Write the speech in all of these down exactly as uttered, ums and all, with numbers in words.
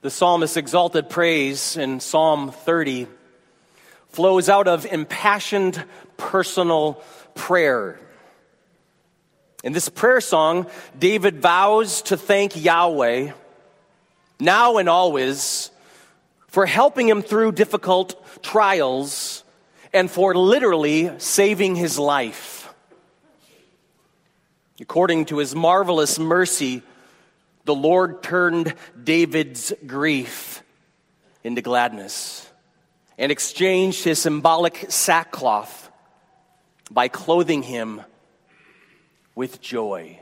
The psalmist's exalted praise in Psalm thirty flows out of impassioned personal prayer. In this prayer song, David vows to thank Yahweh, now and always, for helping him through difficult trials and for literally saving his life. According to his marvelous mercy, the Lord turned David's grief into gladness and exchanged his symbolic sackcloth by clothing him with joy.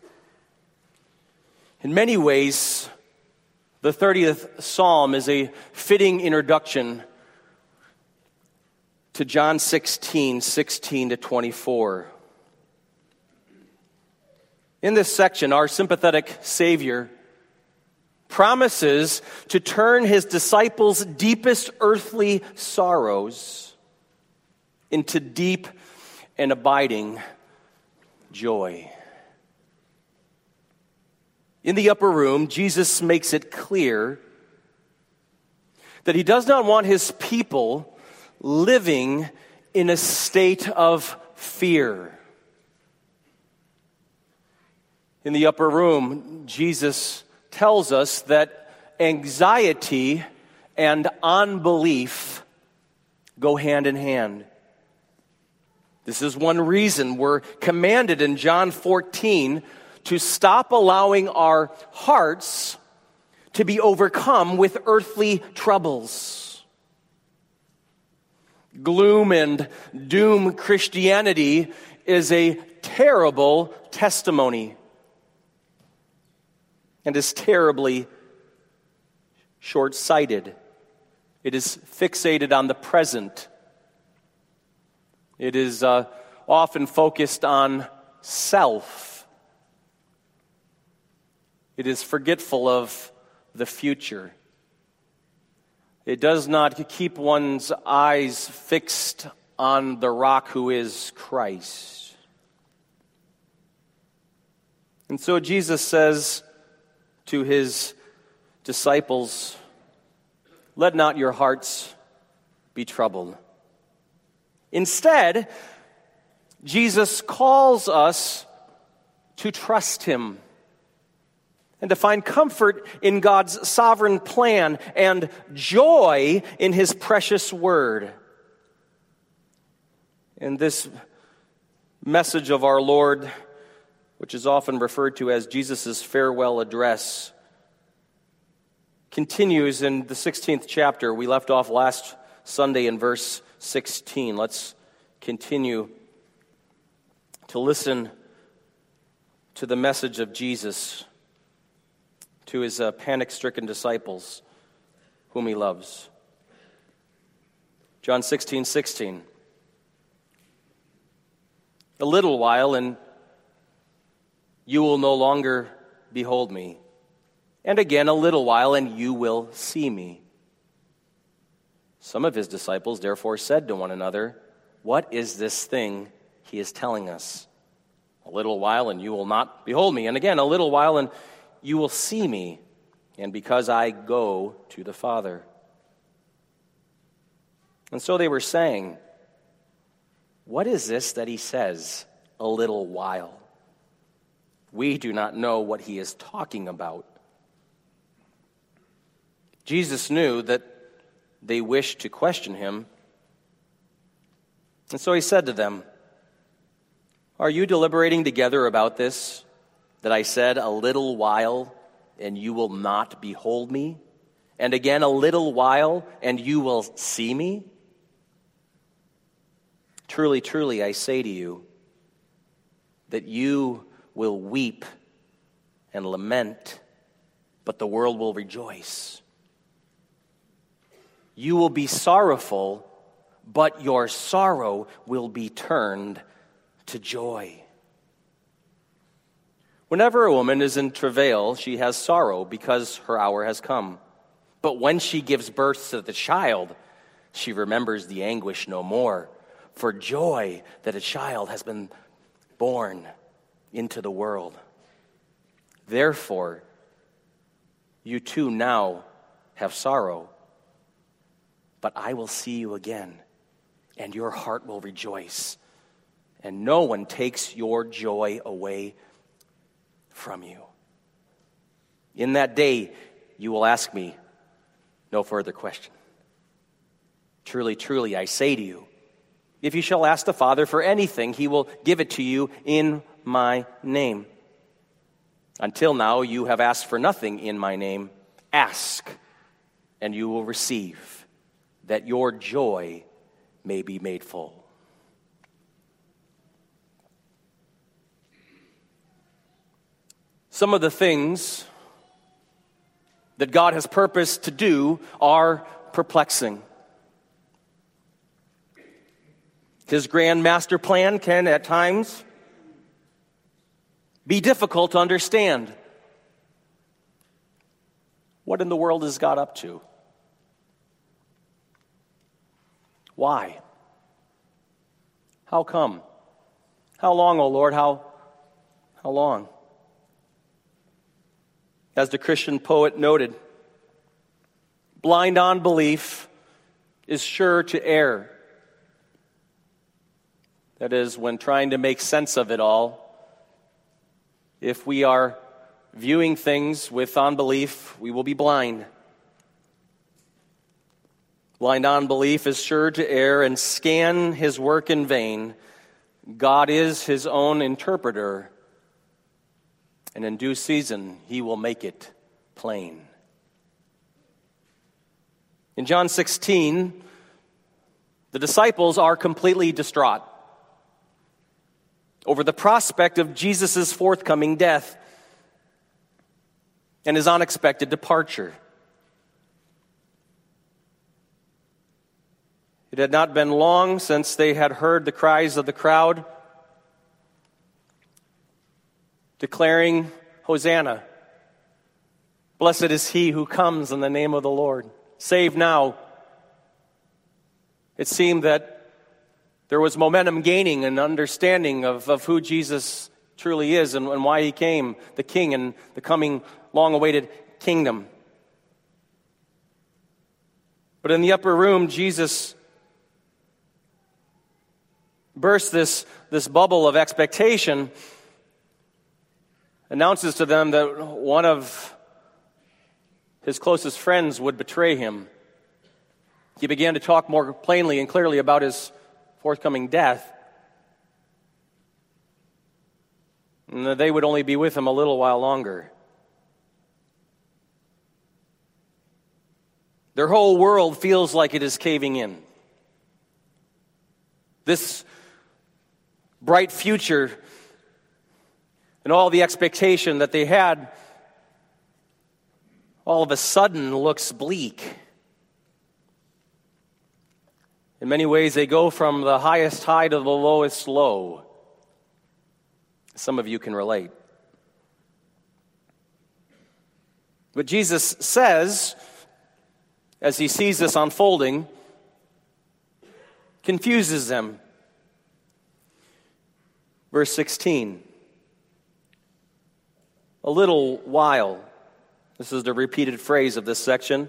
In many ways, the thirtieth Psalm is a fitting introduction to John sixteen, sixteen to twenty-four. In this section, our sympathetic Savior promises to turn his disciples' deepest earthly sorrows into deep and abiding joy. In the upper room, Jesus makes it clear that he does not want his people living in a state of fear. In the upper room, Jesus tells us that anxiety and unbelief go hand in hand. This is one reason we're commanded in John fourteen to stop allowing our hearts to be overcome with earthly troubles. Gloom and doom Christianity is a terrible testimony and is terribly short-sighted. It is fixated on the present. It is uh, often focused on self. It is forgetful of the future. It does not keep one's eyes fixed on the rock who is Christ. And so Jesus says to his disciples, "Let not your hearts be troubled." Instead, Jesus calls us to trust him and to find comfort in God's sovereign plan and joy in his precious word. And this message of our Lord, which is often referred to as Jesus' farewell address, continues in the sixteenth chapter. We left off last Sunday in verse sixteen. Let's continue to listen to the message of Jesus to his uh, panic-stricken disciples whom he loves. John sixteen, sixteen. "A little while, and you will no longer behold me. And again, a little while, and you will see me." Some of his disciples therefore said to one another, "What is this thing he is telling us? A little while, and you will not behold me. And again, a little while, and you will see me. And because I go to the Father." And so they were saying, "What is this that he says, a little while? We do not know what he is talking about." Jesus knew that they wished to question him. And so he said to them, "Are you deliberating together about this, that I said, a little while, and you will not behold me? And again, a little while, and you will see me? Truly, truly, I say to you, that you will weep and lament, but the world will rejoice. You will be sorrowful, but your sorrow will be turned to joy." Whenever a woman is in travail, she has sorrow because her hour has come. But when she gives birth to the child, she remembers the anguish no more, for joy that a child has been born into the world. Therefore, you too now have sorrow, but I will see you again, and your heart will rejoice, and no one takes your joy away from you. In that day, you will ask me no further question. Truly, truly, I say to you, if you shall ask the Father for anything, he will give it to you in my name. Until now, you have asked for nothing in my name. Ask, and you will receive, that your joy may be made full. Some of the things that God has purposed to do are perplexing. His grand master plan can, at times, be difficult to understand. What in the world is God up to? Why? How come? How long, O Lord? How, how long? As the Christian poet noted, blind unbelief is sure to err. That is, when trying to make sense of it all, if we are viewing things with unbelief, we will be blind. Blind unbelief is sure to err and scan his work in vain. God is his own interpreter, and in due season he will make it plain. In John sixteen, the disciples are completely distraught over the prospect of Jesus' forthcoming death and his unexpected departure. It had not been long since they had heard the cries of the crowd declaring, Hosanna, blessed is he who comes in the name of the Lord. Save now. It seemed that there was momentum gaining and understanding of, of who Jesus truly is and, and why he came, the King and the coming long-awaited kingdom. But in the upper room, Jesus bursts this, this bubble of expectation, announces to them that one of his closest friends would betray him. He began to talk more plainly and clearly about his forthcoming death, and that they would only be with him a little while longer. Their whole world feels like it is caving in. This bright future and all the expectation that they had all of a sudden looks bleak. In many ways, they go from the highest high to the lowest low. Some of you can relate. But Jesus says, as he sees this unfolding, confuses them. Verse sixteen. A little while. This is the repeated phrase of this section.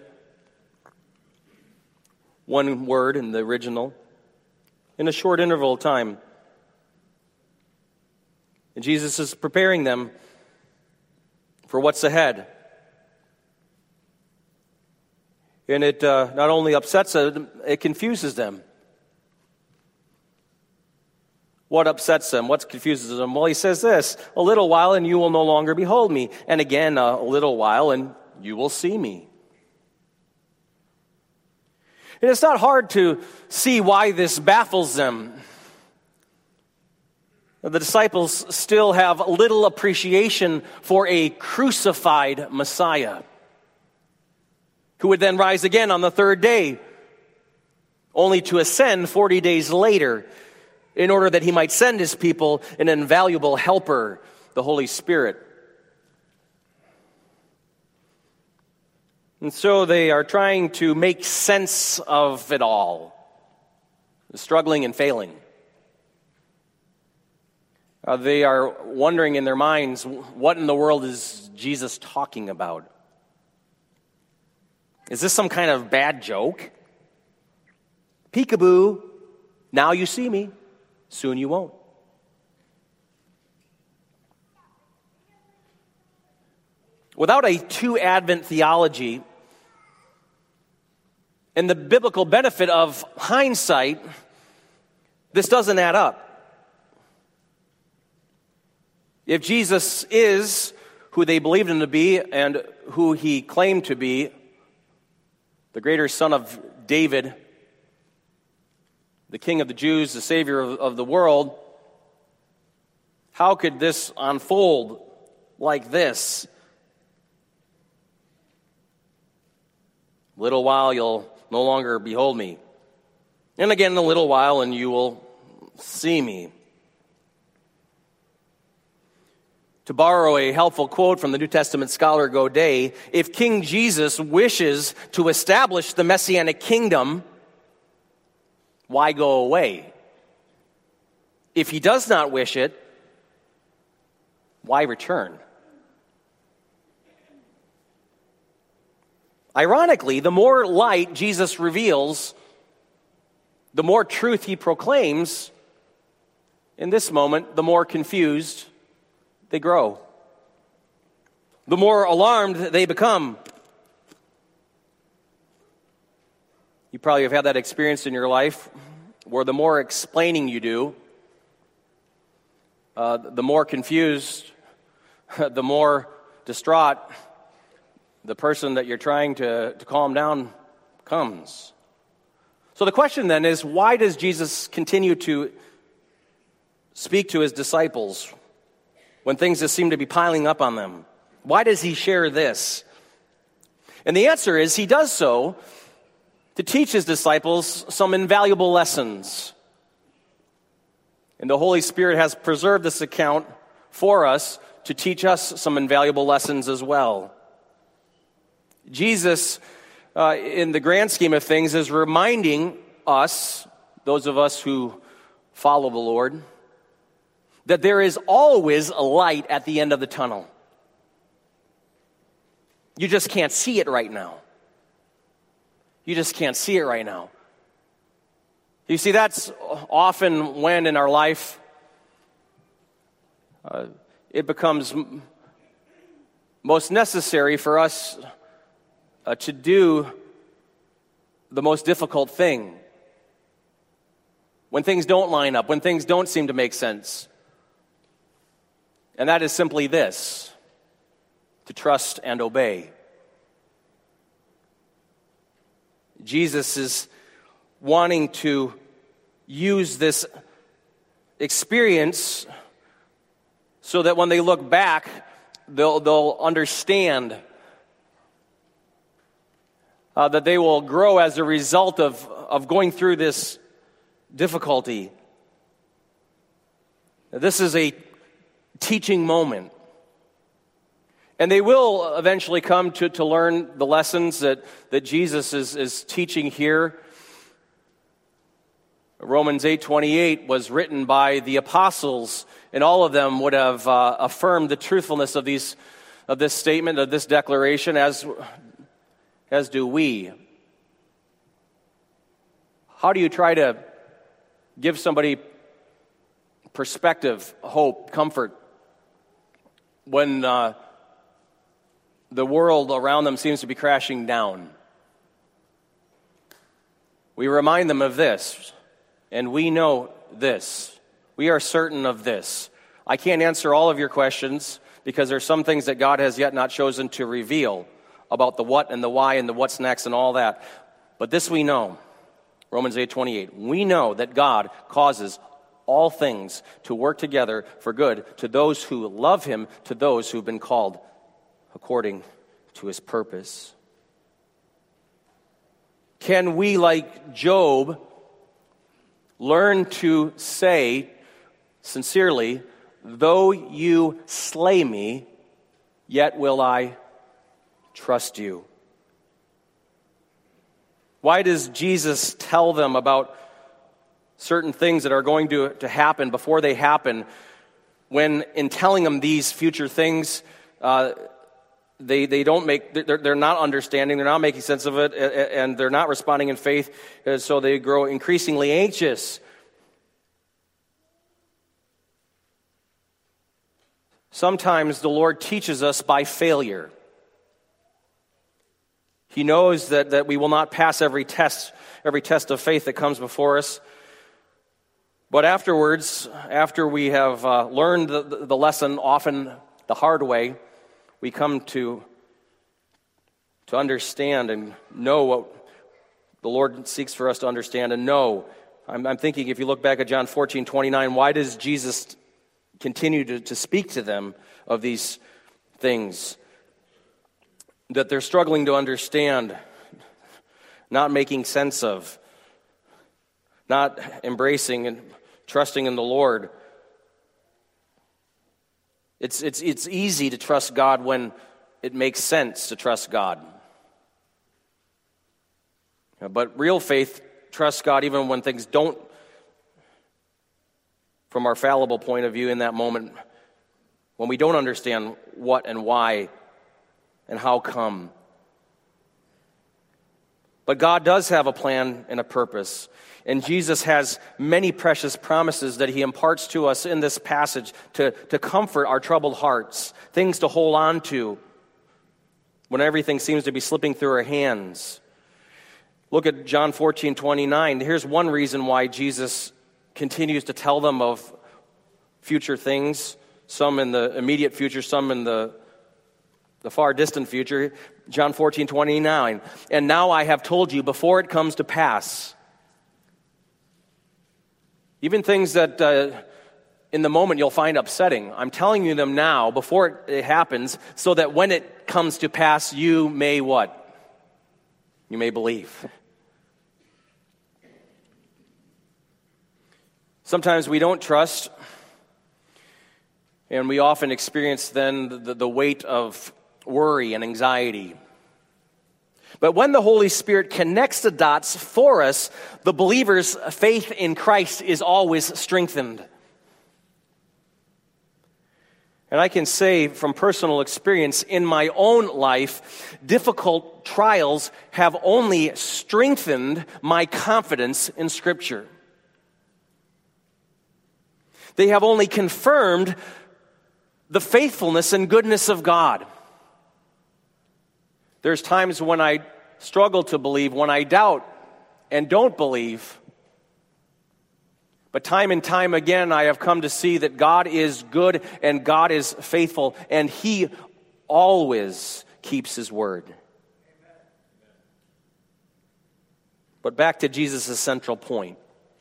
One word in the original. In a short interval of time. And Jesus is preparing them for what's ahead. And it uh, not only upsets them, it confuses them. What upsets them? What confuses them? Well, he says this, a little while and you will no longer behold me. And again, a little while and you will see me. And it's not hard to see why this baffles them. The disciples still have little appreciation for a crucified Messiah who would then rise again on the third day, only to ascend forty days later in order that he might send his people an invaluable helper, the Holy Spirit. And so they are trying to make sense of it all, struggling and failing. Uh, they are wondering in their minds, what in the world is Jesus talking about? Is this some kind of bad joke? Peekaboo, now you see me, soon you won't. Without a two-advent theology and the biblical benefit of hindsight, this doesn't add up. If Jesus is who they believed him to be and who he claimed to be, the greater son of David, the King of the Jews, the Savior of, of the world, how could this unfold like this? Little while you'll no longer behold me. And again in a little while and you will see me. To borrow a helpful quote from the New Testament scholar Godet, if King Jesus wishes to establish the Messianic kingdom, why go away? If he does not wish it, why return? Ironically, the more light Jesus reveals, the more truth he proclaims. In this moment, the more confused they grow. The more alarmed they become. You probably have had that experience in your life where the more explaining you do, uh, the more confused, the more distraught the person that you're trying to, to calm down comes. So the question then is, why does Jesus continue to speak to his disciples when things just seem to be piling up on them? Why does he share this? And the answer is, he does so to teach his disciples some invaluable lessons. And the Holy Spirit has preserved this account for us to teach us some invaluable lessons as well. Jesus, uh, in the grand scheme of things, is reminding us, those of us who follow the Lord, that there is always a light at the end of the tunnel. You just can't see it right now. You just can't see it right now. You see, that's often when in our life uh, it becomes m- most necessary for us uh, to do the most difficult thing. When things don't line up, when things don't seem to make sense. And that is simply this: to trust and obey. Jesus is wanting to use this experience so that when they look back, they'll, they'll understand uh, that they will grow as a result of, of going through this difficulty. This is a teaching moment. And they will eventually come to, to learn the lessons that, that Jesus is, is teaching here. Romans eight twenty-eight was written by the apostles, and all of them would have uh, affirmed the truthfulness of these of this statement, of this declaration, as, as do we. How do you try to give somebody perspective, hope, comfort, when uh, the world around them seems to be crashing down? We remind them of this, and we know this. We are certain of this. I can't answer all of your questions because there's some things that God has yet not chosen to reveal about the what and the why and the what's next and all that. But this we know, Romans eight twenty-eight, we know that God causes all things to work together for good to those who love him, to those who've been called according to his purpose. Can we, like Job, learn to say sincerely, though you slay me, yet will I trust you? Why does Jesus tell them about certain things that are going to, to happen before they happen, when in telling them these future things, uh, They they don't make, they're, they're not understanding, they're not making sense of it, and they're not responding in faith, so they grow increasingly anxious. Sometimes the Lord teaches us by failure. He knows that, that we will not pass every test, every test of faith that comes before us. But afterwards, after we have uh, learned the, the lesson, often the hard way, we come to, to understand and know what the Lord seeks for us to understand and know. I'm, I'm thinking, if you look back at John fourteen twenty-nine, why does Jesus continue to, to speak to them of these things that they're struggling to understand, not making sense of, not embracing and trusting in the Lord? It's, it's, it's easy to trust God when it makes sense to trust God. But real faith trusts God even when things don't, from our fallible point of view in that moment, when we don't understand what and why and how come. But God does have a plan and a purpose. And Jesus has many precious promises that he imparts to us in this passage to, to comfort our troubled hearts, things to hold on to when everything seems to be slipping through our hands. Look at John fourteen twenty-nine. Here's one reason why Jesus continues to tell them of future things, some in the immediate future, some in the, the far distant future. John fourteen twenty-nine. And now I have told you before it comes to pass. Even things that uh, in the moment you'll find upsetting, I'm telling you them now before it, it happens, so that when it comes to pass, you may what? You may believe. Sometimes we don't trust, and we often experience then the, the weight of worry and anxiety. But when the Holy Spirit connects the dots for us, the believer's faith in Christ is always strengthened. And I can say from personal experience in my own life, difficult trials have only strengthened my confidence in Scripture. They have only confirmed the faithfulness and goodness of God. There's times when I struggle to believe, when I doubt and don't believe. But time and time again, I have come to see that God is good and God is faithful, and He always keeps His word. But back to Jesus' central point.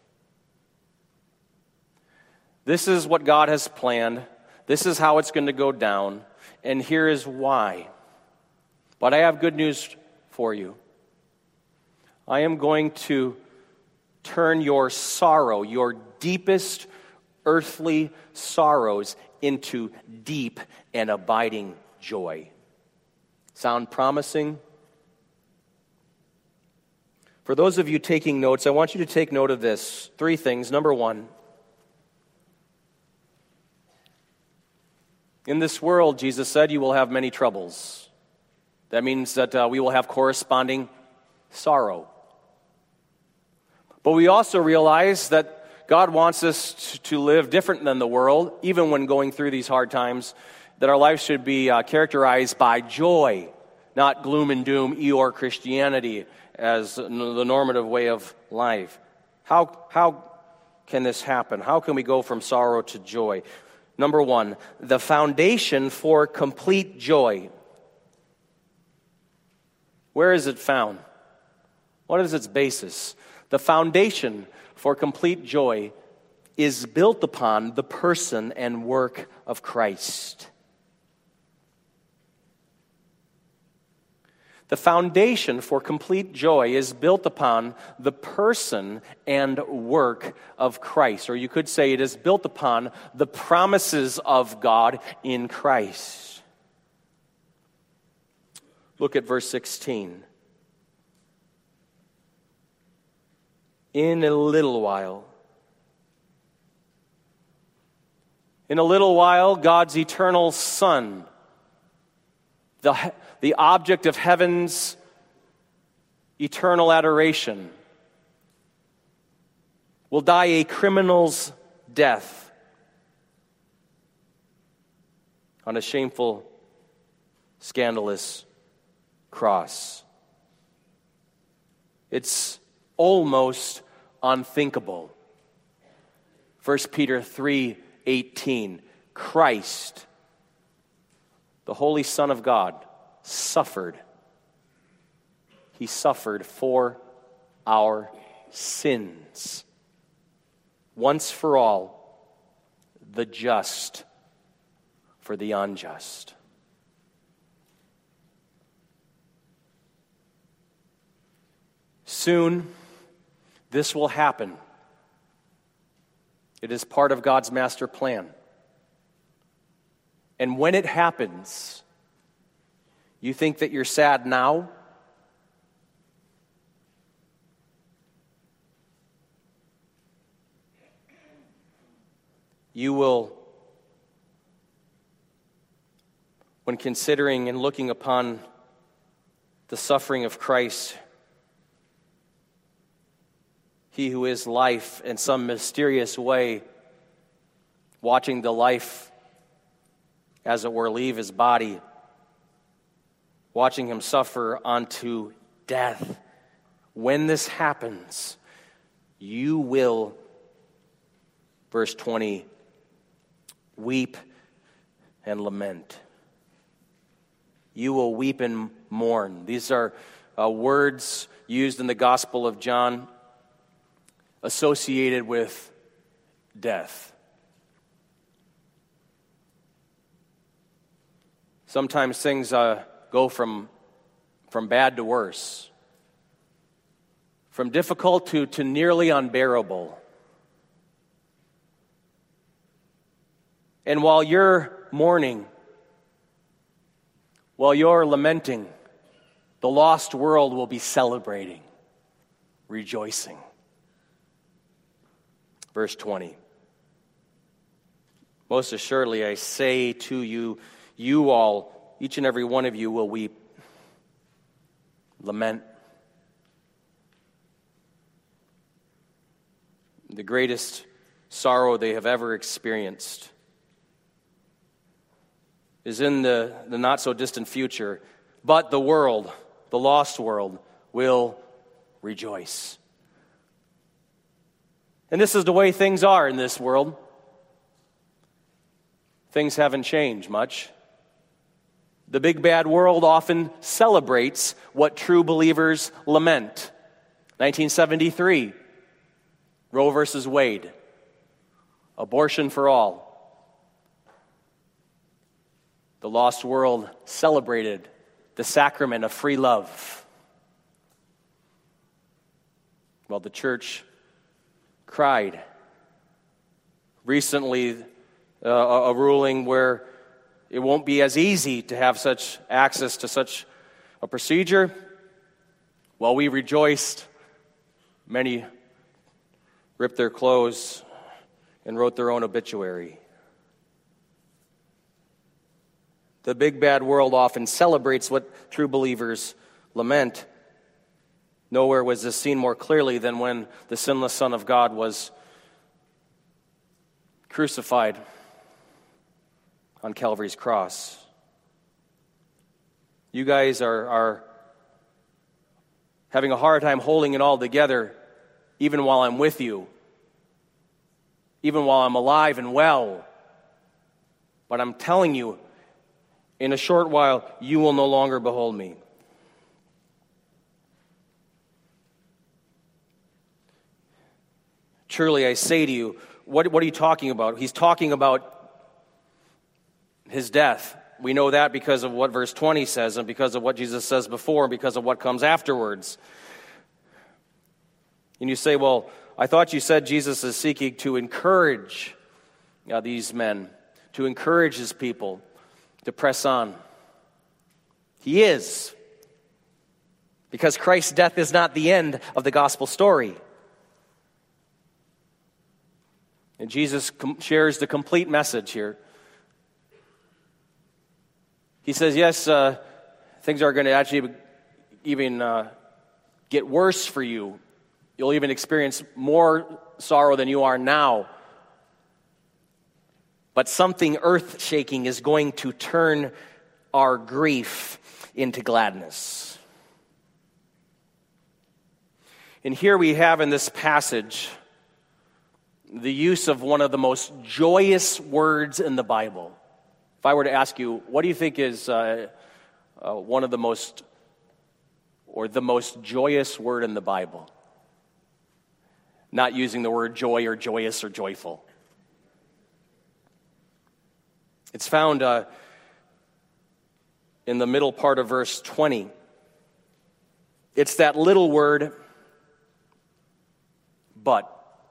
This is what God has planned. This is how it's going to go down. And here is why. But I have good news for you. I am going to turn your sorrow, your deepest earthly sorrows, into deep and abiding joy. Sound promising? For those of you taking notes, I want you to take note of this. Three things. Number one, in this world, Jesus said, you will have many troubles. That means that uh, we will have corresponding sorrow. But we also realize that God wants us to live different than the world, even when going through these hard times, that our lives should be uh, characterized by joy, not gloom and doom, Eeyore Christianity as the normative way of life. How, how can this happen? How can we go from sorrow to joy? Number one, the foundation for complete joy. Where is it found? What is its basis? The foundation for complete joy is built upon the person and work of Christ. The foundation for complete joy is built upon the person and work of Christ. Or you could say it is built upon the promises of God in Christ. Look at verse sixteen. In a little while. In a little while, God's eternal Son, the, the object of heaven's eternal adoration, will die a criminal's death on a shameful, scandalous cross. It's almost unthinkable. First Peter three eighteen, Christ, the Holy Son of God, suffered. He suffered for our sins. Once for all, the just for the unjust. Soon, this will happen. It is part of God's master plan. And when it happens, you think that you're sad now? You will, when considering and looking upon the suffering of Christ, He who is life, in some mysterious way, watching the life, as it were, leave his body, watching him suffer unto death. When this happens, you will, verse twenty, weep and lament. You will weep and mourn. These are uh, words used in the Gospel of John associated with death. Sometimes things uh, go from, from bad to worse, from difficult to, to nearly unbearable. And while you're mourning, while you're lamenting, the lost world will be celebrating, rejoicing. Verse twenty. Most assuredly, I say to you, you all, each and every one of you will weep, lament. The greatest sorrow they have ever experienced is in the, the not-so-distant future, but the world, the lost world, will rejoice. And this is the way things are in this world. Things haven't changed much. The big bad world often celebrates what true believers lament. nineteen seventy-three, Roe versus Wade, abortion for all. The lost world celebrated the sacrament of free love. Well, the church cried. Recently, uh, a ruling where it won't be as easy to have such access to such a procedure. While we rejoiced, many ripped their clothes and wrote their own obituary. The big bad world often celebrates what true believers lament. Nowhere was this seen more clearly than when the sinless Son of God was crucified on Calvary's cross. You guys are, are having a hard time holding it all together, even while I'm with you, even while I'm alive and well. But I'm telling you, in a short while, you will no longer behold me. Truly, I say to you, what, what are you talking about? He's talking about his death. We know that because of what verse twenty says and because of what Jesus says before and because of what comes afterwards. And you say, well, I thought you said Jesus is seeking to encourage uh, these men, to encourage his people to press on. He is. Because Christ's death is not the end of the gospel story. And Jesus com- shares the complete message here. He says, yes, uh, things are going to actually even uh, get worse for you. You'll even experience more sorrow than you are now. But something earth-shaking is going to turn our grief into gladness. And here we have in this passage the use of one of the most joyous words in the Bible. If I were to ask you, what do you think is uh, uh, one of the most, or the most joyous word in the Bible? Not using the word joy or joyous or joyful. It's found uh, in the middle part of verse twenty. It's that little word, but.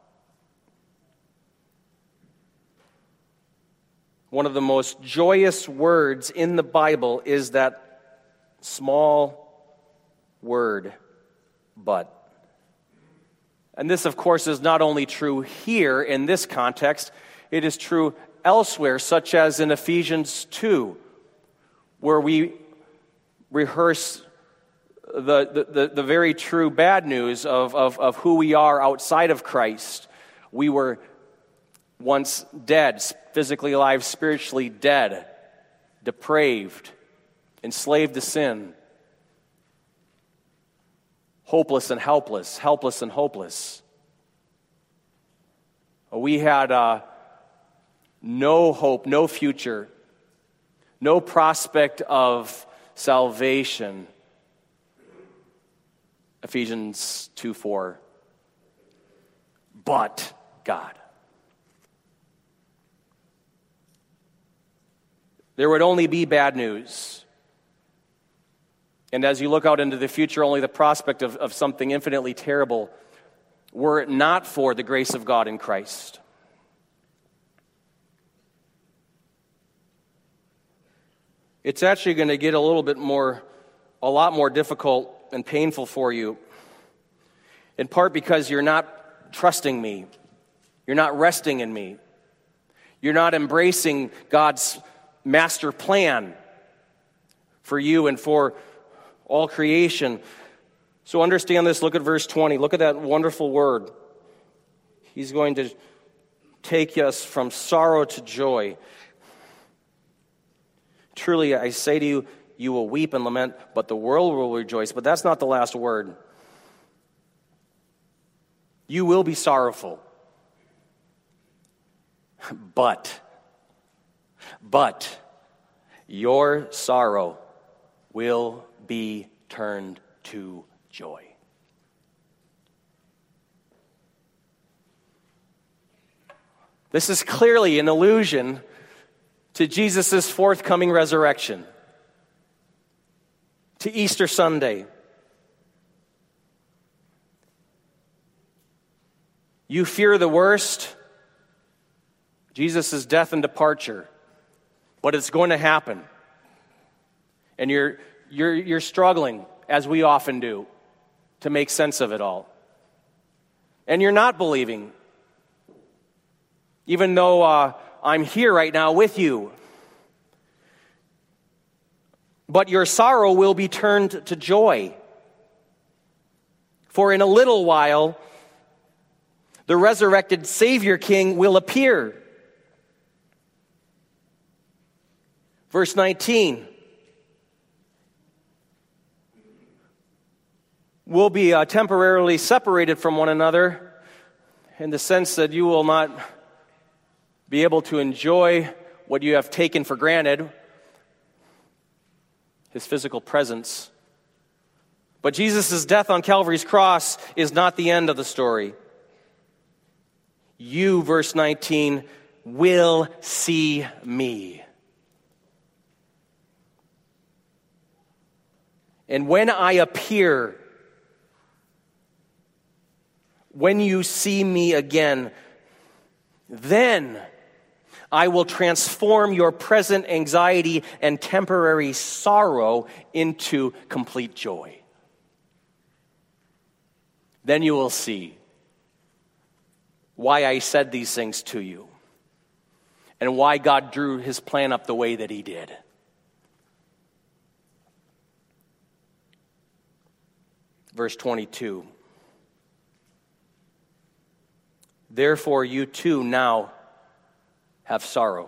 One of the most joyous words in the Bible is that small word, but. And this, of course, is not only true here in this context, it is true elsewhere, such as in Ephesians two, where we rehearse the, the, the, the very true bad news of, of, of who we are outside of Christ. We were once dead, physically alive, spiritually dead, depraved, enslaved to sin, hopeless and helpless, helpless and hopeless. We had uh, no hope, no future, no prospect of salvation. Ephesians two four. But God. There would only be bad news. And as you look out into the future, only the prospect of, of something infinitely terrible were it not for the grace of God in Christ. It's actually going to get a little bit more, a lot more difficult and painful for you, in part because you're not trusting me. You're not resting in me. You're not embracing God's master plan for you and for all creation. So understand this. Look at verse twenty. Look at that wonderful word. He's going to take us from sorrow to joy. Truly, I say to you, you will weep and lament, but the world will rejoice. But that's not the last word. You will be sorrowful. But, but, your sorrow will be turned to joy. This is clearly an allusion to Jesus' forthcoming resurrection, to Easter Sunday. You fear the worst, Jesus' death and departure, but it's going to happen. And you're you're you're struggling, as we often do, to make sense of it all. And you're not believing, even though uh, I'm here right now with you. But your sorrow will be turned to joy. For in a little while, the resurrected Savior King will appear. Verse nineteen. We'll be uh, temporarily separated from one another in the sense that you will not be able to enjoy what you have taken for granted, his physical presence. But Jesus' death on Calvary's cross is not the end of the story. You, verse nineteen, will see me. And when I appear, when you see me again, then I will transform your present anxiety and temporary sorrow into complete joy. Then you will see why I said these things to you and why God drew his plan up the way that he did. verse twenty-two. Therefore you too now have sorrow,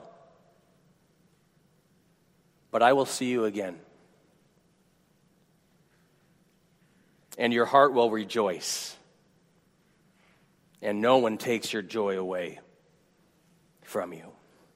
but I will see you again, and your heart will rejoice, and no one takes your joy away from you.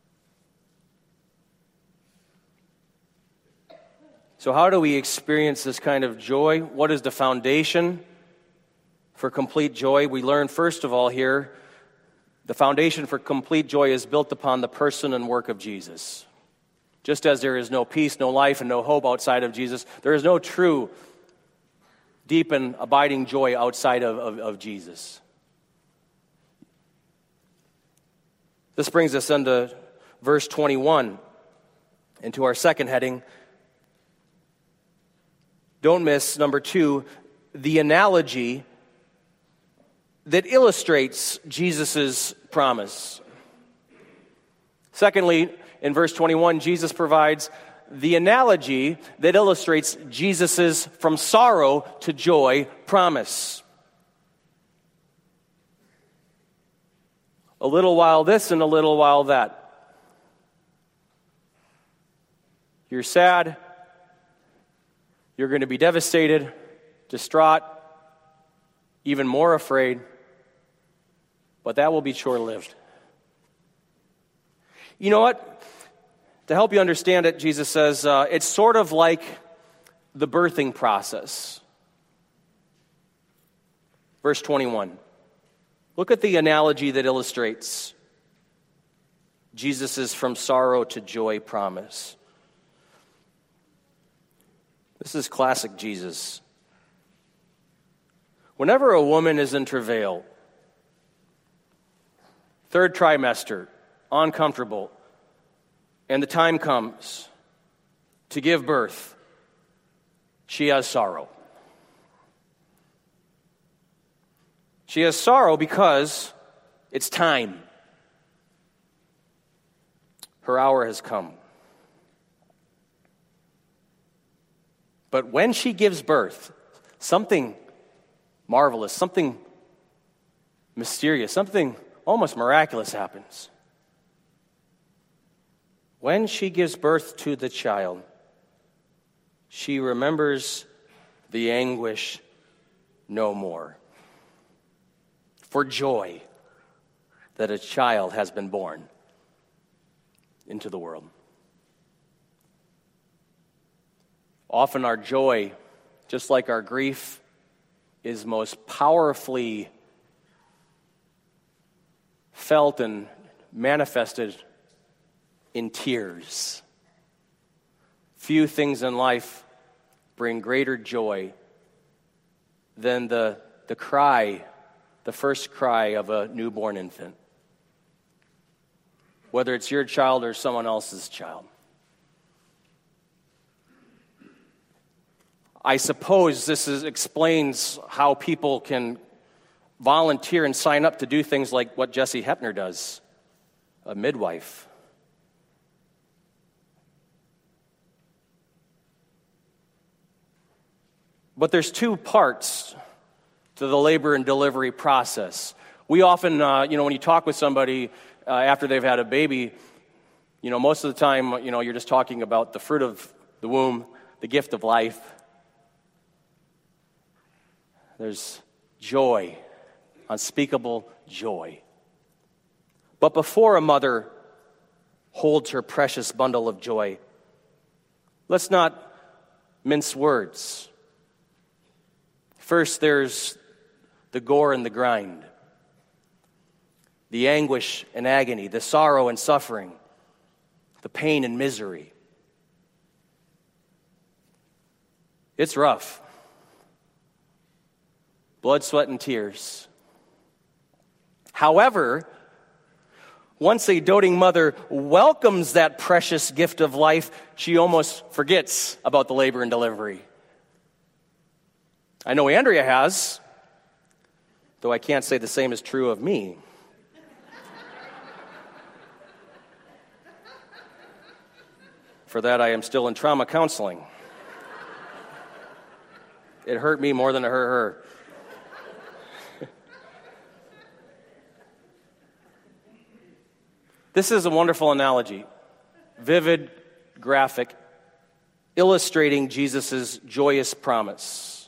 So how do we experience this kind of joy? What is the foundation for complete joy? We learn, first of all, here, the foundation for complete joy is built upon the person and work of Jesus. Just as there is no peace, no life, and no hope outside of Jesus, there is no true, deep, and abiding joy outside of, of, of Jesus. This brings us into verse twenty-one, into our second heading. Don't miss, number two, the analogy that illustrates Jesus' promise. Secondly, in verse twenty-one, Jesus provides the analogy that illustrates Jesus' from sorrow to joy promise. A little while this and a little while that. You're sad. You're going to be devastated, distraught, even more afraid, but that will be short-lived. You know what? To help you understand it, Jesus says, uh, it's sort of like the birthing process. Verse twenty-one. Look at the analogy that illustrates Jesus' from sorrow to joy promise. This is classic Jesus. Whenever a woman is in travail, third trimester, uncomfortable, and the time comes to give birth, she has sorrow. She has sorrow because it's time. Her hour has come. But when she gives birth, something marvelous, something mysterious, something almost miraculous happens. When she gives birth to the child, she remembers the anguish no more. For joy that a child has been born into the world. Often our joy, just like our grief, is most powerfully felt and manifested in tears. Few things in life bring greater joy than the, the cry, the first cry of a newborn infant. Whether it's your child or someone else's child. I suppose this is, explains how people can volunteer and sign up to do things like what Jessie Hepner does, a midwife. But there's two parts to the labor and delivery process. We often, uh, you know, when you talk with somebody uh, after they've had a baby, you know, most of the time, you know, you're just talking about the fruit of the womb, the gift of life. There's joy, unspeakable joy. But before a mother holds her precious bundle of joy, let's not mince words. First, there's the gore and the grind, the anguish and agony, the sorrow and suffering, the pain and misery. It's rough. Blood, sweat, and tears. However, once a doting mother welcomes that precious gift of life, she almost forgets about the labor and delivery. I know Andrea has, though I can't say the same is true of me. For that, I am still in trauma counseling. It hurt me more than it hurt her. This is a wonderful analogy, vivid, graphic, illustrating Jesus' joyous promise.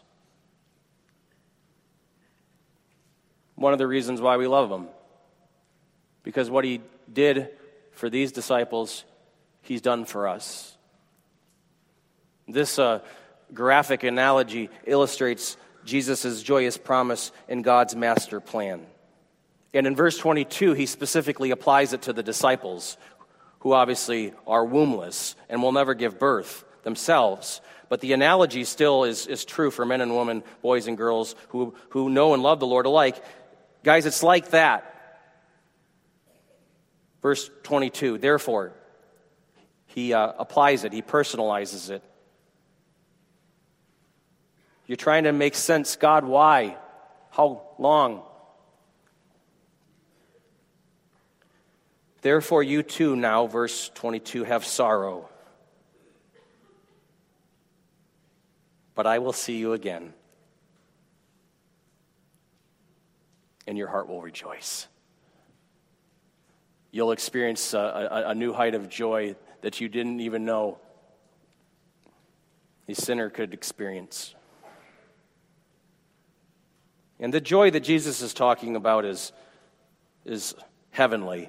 One of the reasons why we love him. Because what he did for these disciples, he's done for us. This uh, graphic analogy illustrates Jesus' joyous promise in God's master plan. And in verse twenty-two, he specifically applies it to the disciples, who obviously are wombless and will never give birth themselves. But the analogy still is, is true for men and women, boys and girls who, who know and love the Lord alike. Guys, it's like that. Verse twenty-two, therefore, he uh, applies it, he personalizes it. You're trying to make sense. God, why? How long? Therefore, you too now, verse twenty-two, have sorrow. But I will see you again, and your heart will rejoice. You'll experience a, a, a new height of joy that you didn't even know a sinner could experience. And the joy that Jesus is talking about is, is heavenly.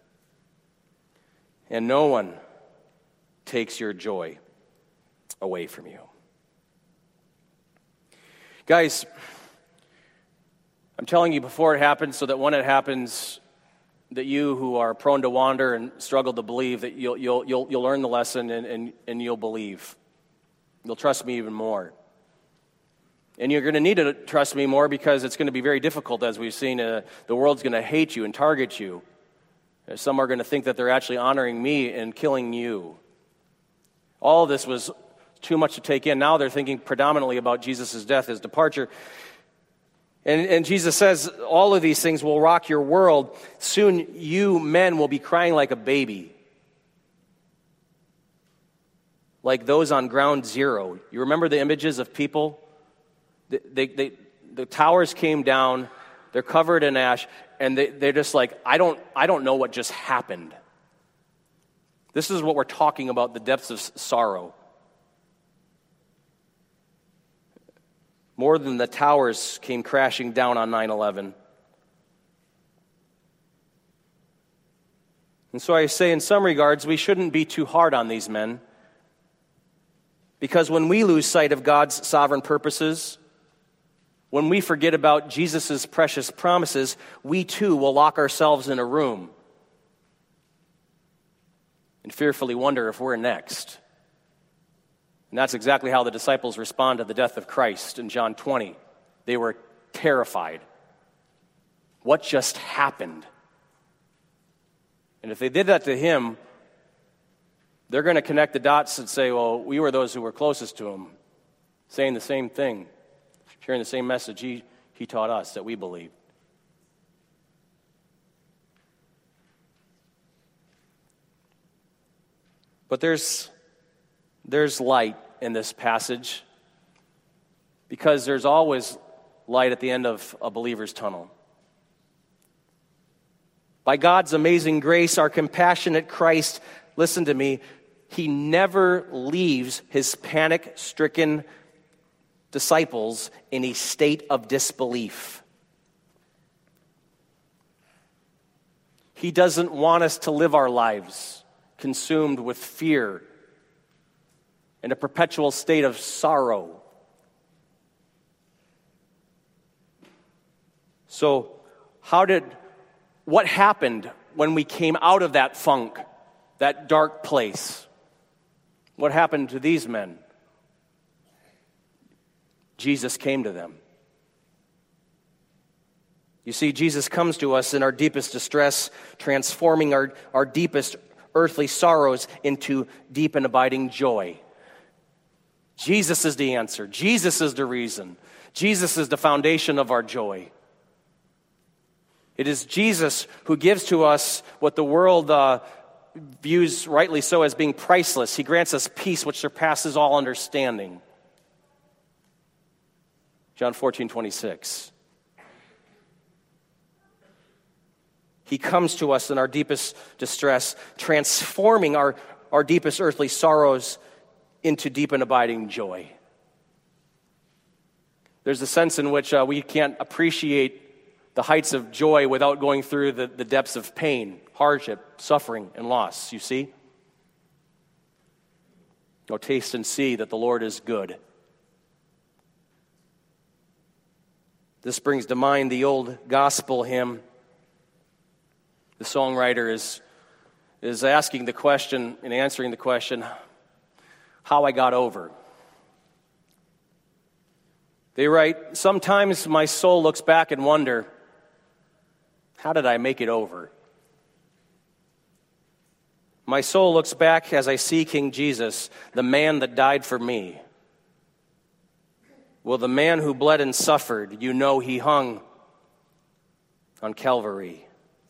And no one takes your joy away from you. Guys, I'm telling you before it happens so that when it happens, that you who are prone to wander and struggle to believe, that you'll you'll you'll, you'll learn the lesson and, and, and you'll believe. You'll trust me even more. And you're going to need to trust me more because it's going to be very difficult, as we've seen. Uh, the world's going to hate you and target you. Some are going to think that they're actually honoring me and killing you. All of this was too much to take in. Now they're thinking predominantly about Jesus' death, his departure. And, and Jesus says, all of these things will rock your world. Soon you men will be crying like a baby. Like those on ground zero. You remember the images of people? They, they, they, the towers came down. They're covered in ash. And they, they're just like, I don't, I don't know what just happened. This is what we're talking about, the depths of sorrow. More than the towers came crashing down on nine eleven. And so I say in some regards, we shouldn't be too hard on these men. Because when we lose sight of God's sovereign purposes, when we forget about Jesus' precious promises, we too will lock ourselves in a room and fearfully wonder if we're next. And that's exactly how the disciples respond to the death of Christ in John twenty. They were terrified. What just happened? And if they did that to him, they're going to connect the dots and say, well, we were those who were closest to him, saying the same thing, sharing the same message he, he taught us that we believe. But there's there's light in this passage because there's always light at the end of a believer's tunnel. By God's amazing grace, our compassionate Christ, listen to me, he never leaves his panic-stricken disciples in a state of disbelief. He doesn't want us to live our lives consumed with fear in a perpetual state of sorrow. So, how did, what happened when we came out of that funk, that dark place? What happened to these men? Jesus came to them. You see, Jesus comes to us in our deepest distress, transforming our, our deepest earthly sorrows into deep and abiding joy. Jesus is the answer. Jesus is the reason. Jesus is the foundation of our joy. It is Jesus who gives to us what the world uh, views rightly so as being priceless. He grants us peace which surpasses all understanding. John fourteen twenty-six. He comes to us in our deepest distress, transforming our, our deepest earthly sorrows into deep and abiding joy. There's a sense in which uh, we can't appreciate the heights of joy without going through the, the depths of pain, hardship, suffering, and loss, you see? Oh, taste and see that the Lord is good. This brings to mind the old gospel hymn. The songwriter is, is asking the question and answering the question, how I got over. They write, sometimes my soul looks back and wonder, how did I make it over? My soul looks back as I see King Jesus, the man that died for me. Well, the man who bled and suffered, you know he hung on Calvary.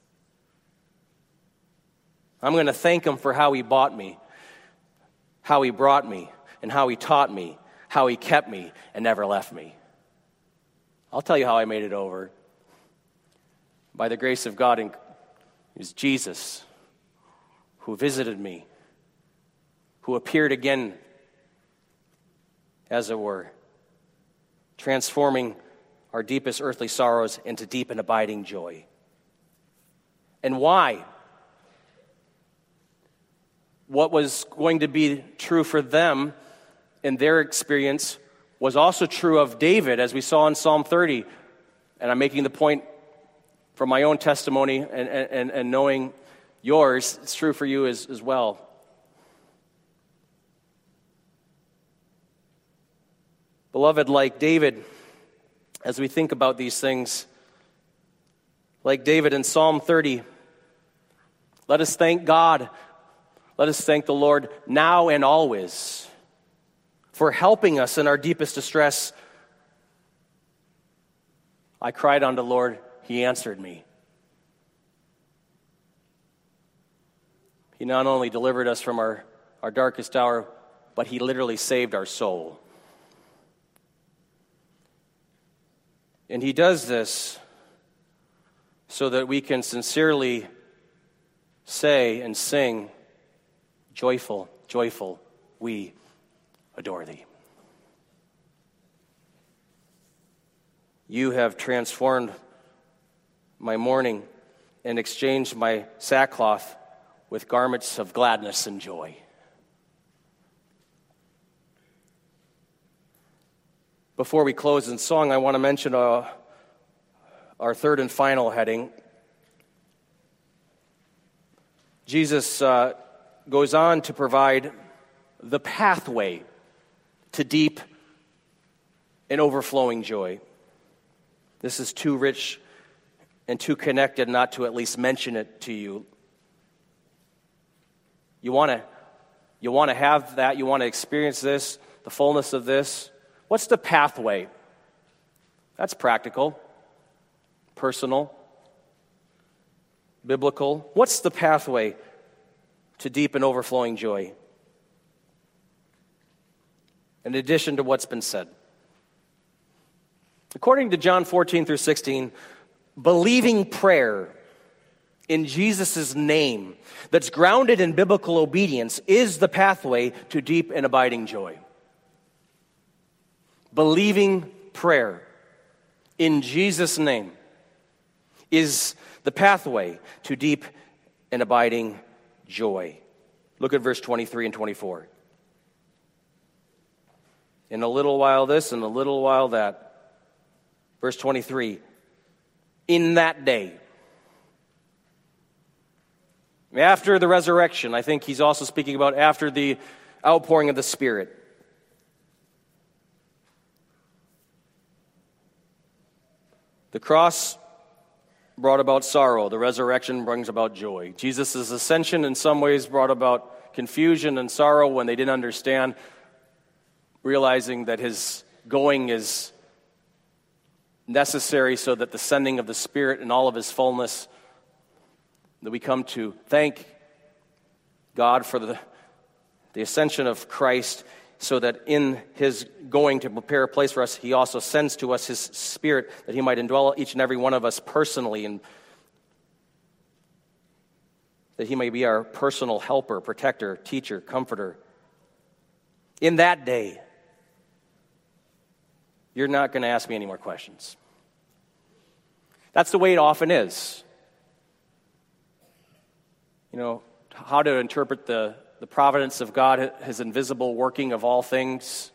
I'm going to thank him for how he bought me, how he brought me, and how he taught me, how he kept me and never left me. I'll tell you how I made it over. By the grace of God, it was Jesus who visited me, who appeared again, as it were, transforming our deepest earthly sorrows into deep and abiding joy. And why? What was going to be true for them in their experience was also true of David, as we saw in Psalm thirty. And I'm making the point from my own testimony and, and, and knowing yours, it's true for you as, as well. Beloved, like David, as we think about these things, like David in Psalm thirty, let us thank God. Let us thank the Lord now and always for helping us in our deepest distress. I cried unto the Lord, he answered me. He not only delivered us from our, our darkest hour, but he literally saved our soul. And he does this so that we can sincerely say and sing, joyful, joyful, we adore thee. You have transformed my mourning and exchanged my sackcloth with garments of gladness and joy. Before we close in song, I want to mention uh, our third and final heading. Jesus uh, goes on to provide the pathway to deep and overflowing joy. This is too rich and too connected not to at least mention it to you. You want to you want to have that, you want to experience this, the fullness of this. What's the pathway? That's practical, personal, biblical. What's the pathway to deep and overflowing joy? In addition to what's been said. According to John fourteen through sixteen, believing prayer in Jesus' name that's grounded in biblical obedience is the pathway to deep and abiding joy. Believing prayer in Jesus' name is the pathway to deep and abiding joy. Look at verse twenty-three and twenty-four. In a little while this, and a little while that. Verse twenty-three. In that day. After the resurrection, I think he's also speaking about after the outpouring of the Spirit. The cross brought about sorrow. The resurrection brings about joy. Jesus' ascension in some ways brought about confusion and sorrow when they didn't understand, realizing that his going is necessary so that the sending of the Spirit in all of his fullness, that we come to thank God for the, the ascension of Christ so that in his going to prepare a place for us, he also sends to us his Spirit that he might indwell each and every one of us personally, and that he may be our personal helper, protector, teacher, comforter. In that day, you're not going to ask me any more questions. That's the way it often is. You know, how to interpret the, the providence of God, his invisible working of all things.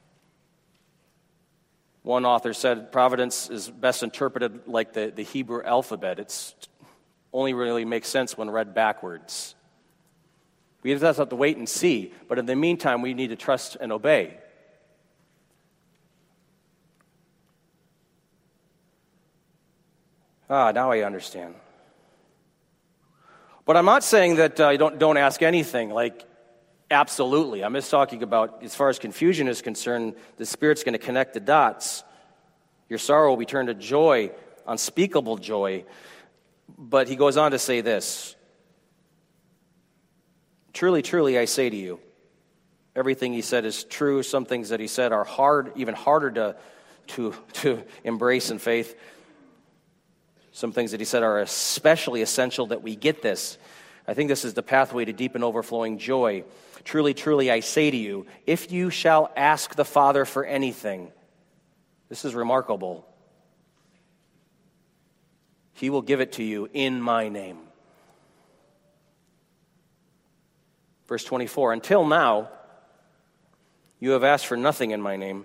One author said providence is best interpreted like the, the Hebrew alphabet. It's only really makes sense when read backwards. We just have to wait and see, but in the meantime, we need to trust and obey. Ah, now I understand. But I'm not saying that uh, you don't, don't ask anything, like, absolutely. I'm just talking about, as far as confusion is concerned, the Spirit's going to connect the dots. Your sorrow will be turned to joy, unspeakable joy. But he goes on to say this. Truly, truly, I say to you, everything he said is true. Some things that he said are hard, even harder to, to, to embrace in faith. Some things that he said are especially essential that we get this. I think this is the pathway to deep and overflowing joy. Truly, truly, I say to you, if you shall ask the Father for anything, this is remarkable, he will give it to you in my name. Verse twenty-four, until now, you have asked for nothing in my name.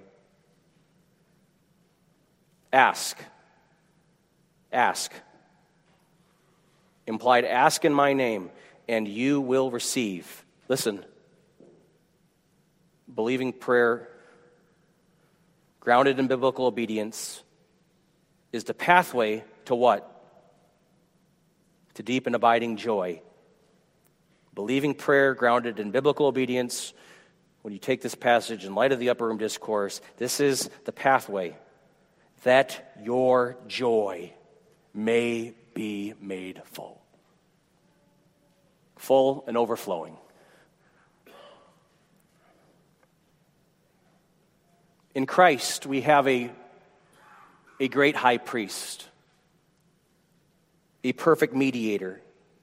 Ask. Ask. Implied, ask in my name, and you will receive. Listen, believing prayer, grounded in biblical obedience, is the pathway to what? To deep and abiding joy. Believing prayer, grounded in biblical obedience, when you take this passage in light of the upper room discourse, this is the pathway that your joy may be made full. Full and overflowing. In Christ, we have a, a great high priest, a perfect mediator.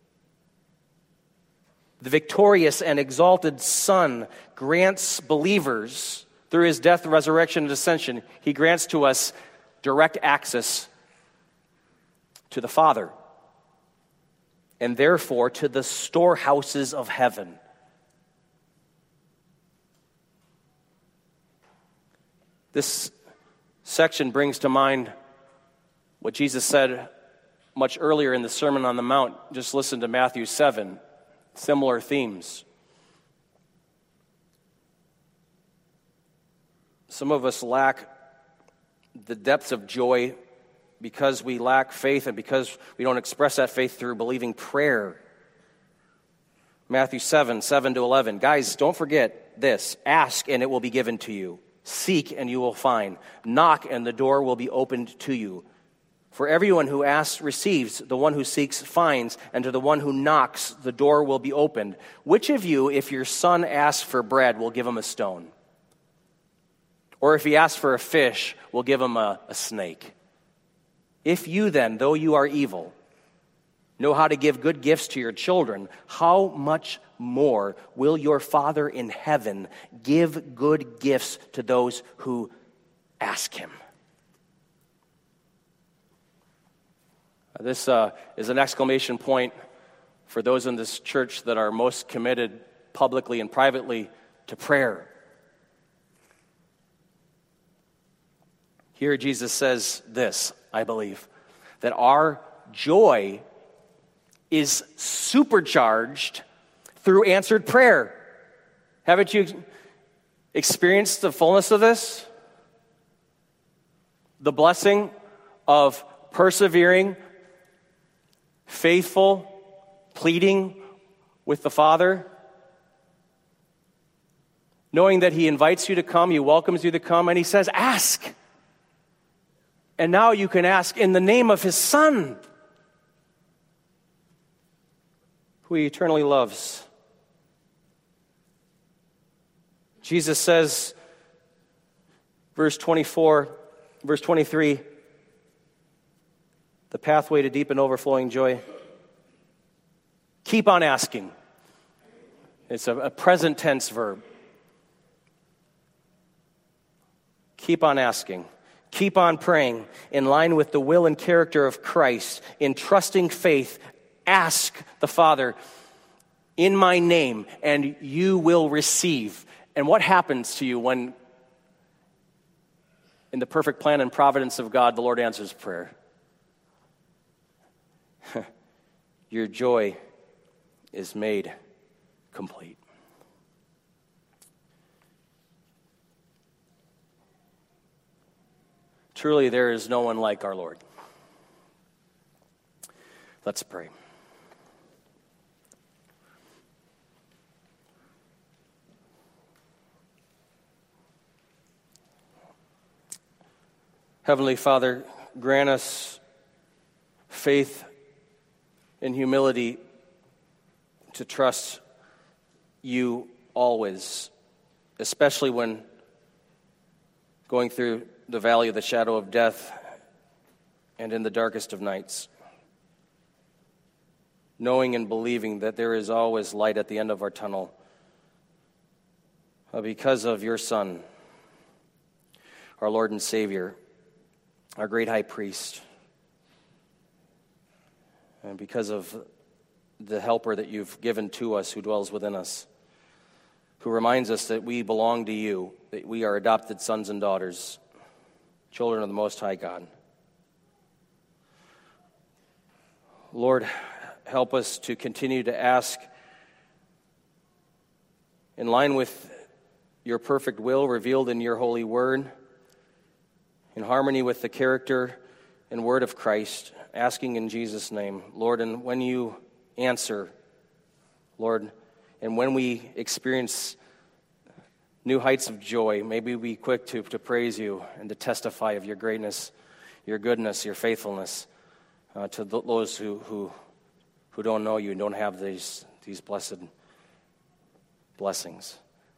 The victorious and exalted Son grants believers, through his death, resurrection, and ascension, he grants to us direct access to the Father, and therefore to the storehouses of heaven. This section brings to mind what Jesus said much earlier in the Sermon on the Mount. Just listen to Matthew seven, similar themes. Some of us lack the depths of joy because we lack faith and because we don't express that faith through believing prayer. Matthew seven, seven to eleven. Guys, don't forget this. Ask and it will be given to you. Seek and you will find. Knock and the door will be opened to you. For everyone who asks receives, the one who seeks finds, and to the one who knocks the door will be opened. Which of you, if your son asks for bread, will give him a stone? Or if he asks for a fish, will give him a, a snake? If you then, though you are evil, know how to give good gifts to your children, how much more will your Father in heaven give good gifts to those who ask him? This uh, is an exclamation point for those in this church that are most committed publicly and privately to prayer. Here Jesus says this, I believe, that our joy is supercharged through answered prayer. Haven't you experienced the fullness of this? The blessing of persevering, faithful, pleading with the Father, knowing that he invites you to come, he welcomes you to come, and he says, ask. And now you can ask in the name of his Son, who he eternally loves. Jesus says, verse twenty-four, verse twenty-three, the pathway to deep and overflowing joy. Keep on asking. It's a, a present tense verb. Keep on asking. Keep on praying in line with the will and character of Christ. In trusting faith, ask the Father in my name, and you will receive. And what happens to you when, in the perfect plan and providence of God, the Lord answers prayer? Your joy is made complete. Truly, there is no one like our Lord. Let's pray. Heavenly Father, grant us faith and humility to trust you always, especially when going through the valley of the shadow of death and in the darkest of nights, knowing and believing that there is always light at the end of our tunnel because of your Son, our Lord and Savior, our great high priest, and because of the helper that you've given to us who dwells within us, who reminds us that we belong to you, that we are adopted sons and daughters, children of the Most High God. Lord, help us to continue to ask in line with your perfect will revealed in your holy word, in harmony with the character and word of Christ, asking in Jesus' name. Lord, and when you answer, Lord, and when we experience new heights of joy, may we be quick to, to praise you and to testify of your greatness, your goodness, your faithfulness uh, to those who, who who don't know you and don't have these, these blessed blessings.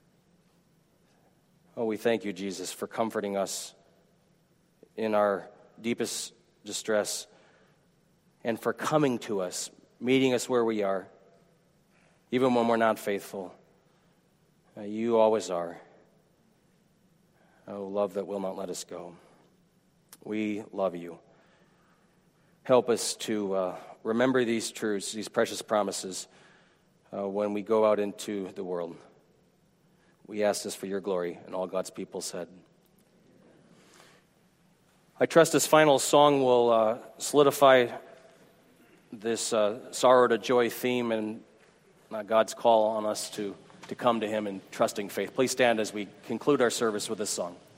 Oh, we thank you, Jesus, for comforting us in our deepest distress and for coming to us, meeting us where we are, even when we're not faithful. Uh, you always are. Oh, love that will not let us go. We love you. Help us to uh, remember these truths, these precious promises, uh, when we go out into the world. We ask this for your glory, and all God's people said. I trust this final song will uh, solidify this uh, sorrow to joy theme and uh, God's call on us to, to come to him in trusting faith. Please stand as we conclude our service with this song.